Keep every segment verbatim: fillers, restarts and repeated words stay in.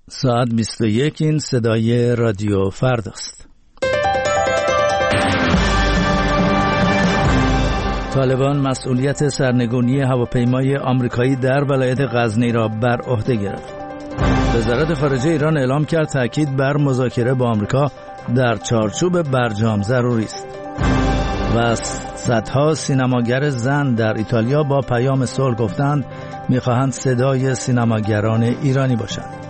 ساعت بیست و یک. این صدای رادیو فرداست. طالبان مسئولیت سرنگونی هواپیمای آمریکایی در ولایت غزنی را بر عهده گرفت. وزارت خارجه ایران اعلام کرد تاکید بر مذاکره با آمریکا در چارچوب برجام ضروری است. و صدها سینماگر زن در ایتالیا با پیام صلح گفتند می‌خواهند صدای سینماگران ایرانی باشند.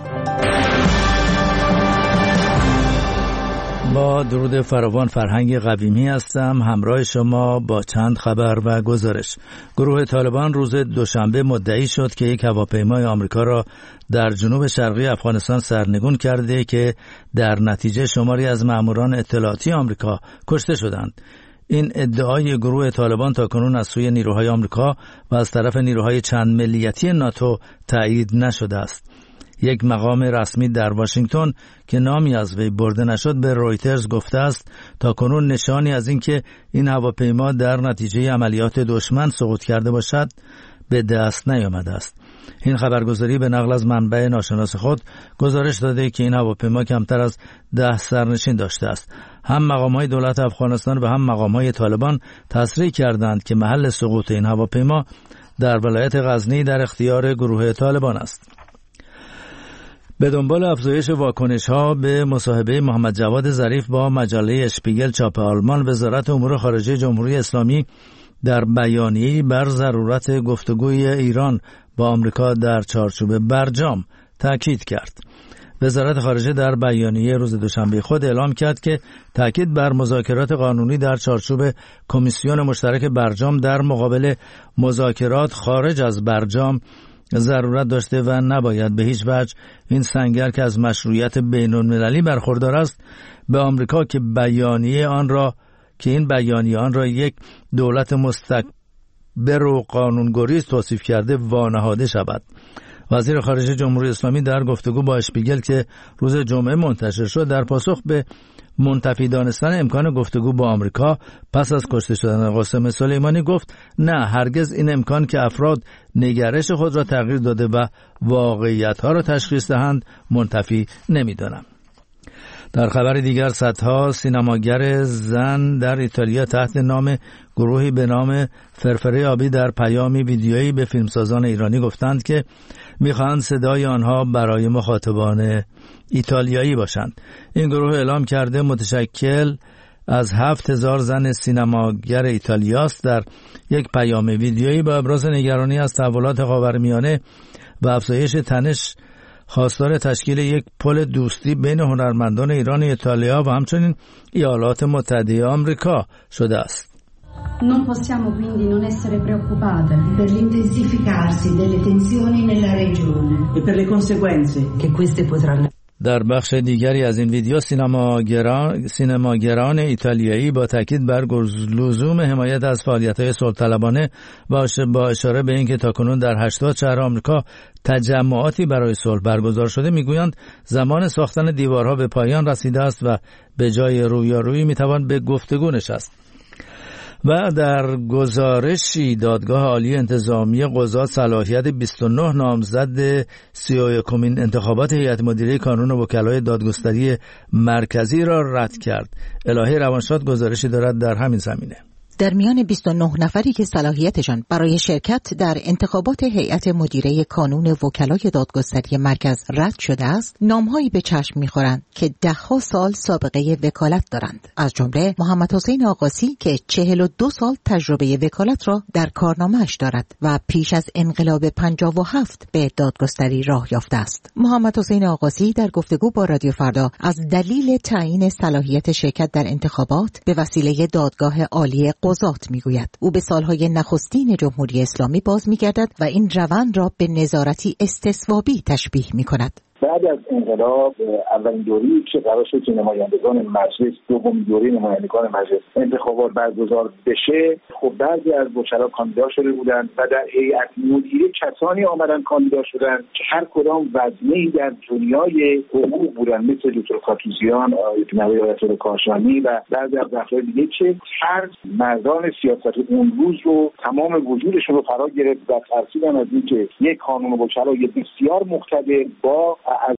با درود فراوان، فرهنگ قویمی هستم، همراه شما با چند خبر و گزارش. گروه طالبان روز دوشنبه مدعی شد که یک هواپیمای آمریکا را در جنوب شرقی افغانستان سرنگون کرده که در نتیجه شماری از ماموران اطلاعاتی آمریکا کشته شدند. این ادعای گروه طالبان تاکنون از سوی نیروهای آمریکا و از طرف نیروهای چند ملیتی ناتو تایید نشده است. یک مقام رسمی در واشنگتن که نامی از وی برده نشد به رویترز گفته است تاکنون نشانی از اینکه این هواپیما در نتیجه عملیات دشمن سقوط کرده باشد به دست نیامده است. این خبرگزاری به نقل از منبع ناشناس خود گزارش داده که این هواپیما کمتر از ده سرنشین داشته است. هم مقام‌های دولت افغانستان و هم مقام‌های طالبان تصریح کردند که محل سقوط این هواپیما در ولایت غزنی در اختیار گروه طالبان است. به دنبال افزایش واکنش‌ها به مصاحبه محمد جواد ظریف با مجله اشپیگل چاپ آلمان، وزارت امور خارجه جمهوری اسلامی در بیانیه‌ای بر ضرورت گفتگوی ایران با آمریکا در چارچوب برجام تاکید کرد. وزارت خارجه در بیانیه روز دوشنبه خود اعلام کرد که تاکید بر مذاکرات قانونی در چارچوب کمیسیون مشترک برجام در مقابل مذاکرات خارج از برجام ضرورت داشته و نباید به هیچ وجه این سنگر که از مشروعیت بین‌المللی برخوردار است به آمریکا که بیانیه آن را که این بیانیه آن را یک دولت مستکبر و قانونگریز توصیف کرده وانهاده شود. وزیر خارجه جمهوری اسلامی در گفتگو با اشپیگل که روز جمعه منتشر شد در پاسخ به منتفی دانستن امکان گفتگو با آمریکا پس از کشته شدن قاسم سلیمانی گفت نه، هرگز این امکان که افراد نگرش خود را تغییر داده و واقعیت‌ها را تشخیص دهند منتفی نمی‌دانم. در خبر دیگر، صدها سینماگر زن در ایتالیا تحت نام گروهی به نام فرفره آبی در پیامی ویدیویی به فیلمسازان ایرانی گفتند که می‌خواهند صدای آنها برای مخاطبان ایتالیایی باشند. این گروه اعلام کرده متشکل از هفت هزار زن سینماگر ایتالیاست. در یک پیام ویدیویی با ابراز نگرانی از تحولات خاورمیانه و افزایش تنش خواستار تشکیل یک پل دوستی بین هنرمندان ایران و ایتالیا و همچنین ایالات متحده آمریکا شده است. Non possiamo quindi non essere preoccupate per l'intensificarsi delle tensioni nella regione e per le conseguenze che queste potranno. در بخش دیگری از این ویدیو سینماگران سینماگران ایتالیایی با تاکید بر لزوم حمایت از فعالیت‌های صلح‌طلبانه با اشاره به اینکه تاکنون در هشتاد شهر آمریکا تجمعاتی برای صلح برگزار شده میگویند زمان ساختن دیوارها به پایان رسیده است و به جای رویارویی میتوان به گفتگو نشست. و در گزارشی دادگاه عالی انتظامی قضات صلاحیت بیست و نه نامزد سی و یکمین انتخابات هیئت مدیره کانون وکلای دادگستری مرکزی را رد کرد. الهی روانشاد گزارشی دارد در همین زمینه. در میان بیست و نه نفری که صلاحیتشان برای شرکت در انتخابات هیئت مدیره کانون وکلای دادگستری مرکز رد شده است، نام‌هایی به چشم می‌خورند که ده‌ها سال سابقه وکالت دارند. از جمله محمد حسین آقاسی که چهل و دو سال تجربه وکالت را در کارنامه‌اش دارد و پیش از انقلاب پنجاه و هفت به دادگستری راه یافته است. محمد حسین آقاسی در گفتگو با رادیو فردا از دلیل تعیین صلاحیت شرکت در انتخابات به وسیله دادگاه عالی قضات میگوید. او به سالهای نخستین جمهوری اسلامی باز میگردد و این روند را به نظارتی استصوابی تشبیه میکند. بعد از انقلاب اولین دوری که قرار شد که نمایندگان مجلس، دومین دوره نمایندگان مجلس انتخابات برگزار بشه، خب بعضی از وکلا کاندیدا شده بودند و در هیئت مدیره کسانی آمدن کاندیدا شدند که هر کدام وزنه‌ای در دنیای حقوق بودند، مثل دکتر خاتوزیان، آیت الله کاشانی و بعضی از افراد دیگه که هر مردان سیاست اون روز رو تمام وجودشون رو فرا گرفت و ترسیدن از اینکه یک قانون وکلای بسیار مقتدر با از